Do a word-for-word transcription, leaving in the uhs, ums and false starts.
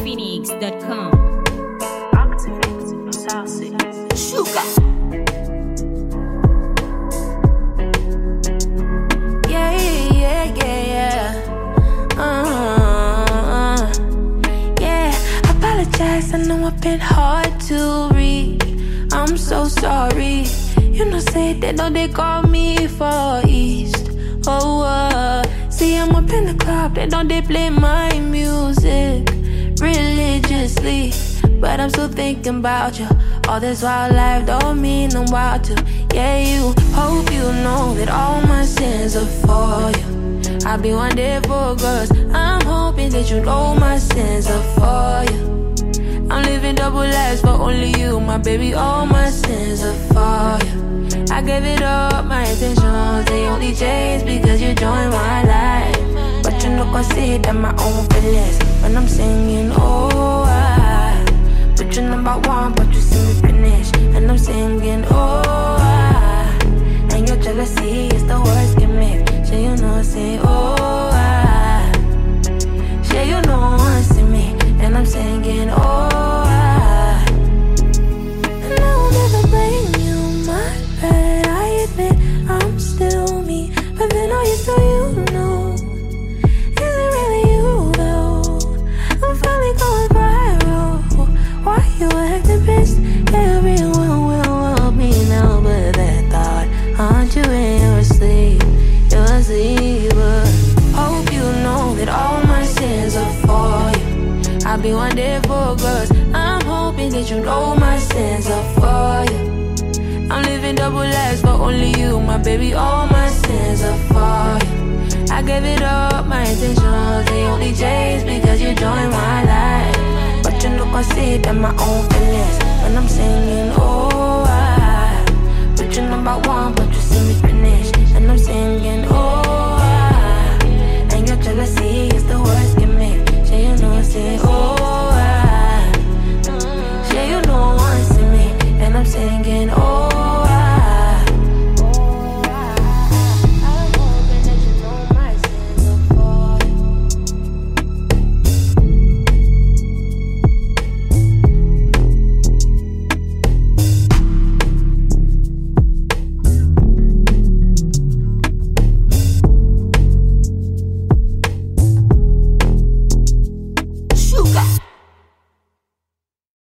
phoenix dot com. Activate Saucy Sugar. Yeah, yeah, yeah, yeah. Uh, yeah, apologize. I know I've been hard to read. I'm so sorry. You know, say they know they call me for East. Oh, uh, see, I'm up in the club. They know they play my music religiously. But I'm still thinking about you. All this wildlife don't mean I'm wild to. Yeah, you hope you know that all my sins are for you. I'll be one day for girls. I'm hoping that you know my sins are for you. I'm living double lives for only you, my baby. All my sins are for you. I gave it up, my intentions, they only changed because you joined my life. But you know, consider my own feelings when I'm singing, oh, I. But you're number one, but you see me finish. And I'm singing, oh, I. And your jealousy is the worst gimmick. So you know, say, oh, I. Sure, you know, I see me. And I'm singing, oh, I. And I will never blame you, my bad. I admit I'm still me. But then all you so you know. Is it really you, though? I'm finally going viral. Why you acting pissed? Everyone will want me now, but that thought haunt you in your sleep. Your sleep, but hope you know that all my sins are for you. I'll be one day for girls. I'm hoping that you know my sins are for you. I'm living double lives for only you, my baby. All my sins are for you. I gave it up, my intentions, they only changed because you joined my life. But you know, consider my own feelings when I'm singing, oh, I. But you're number one, but you see me finish. And I'm singing, oh, I. And your jealousy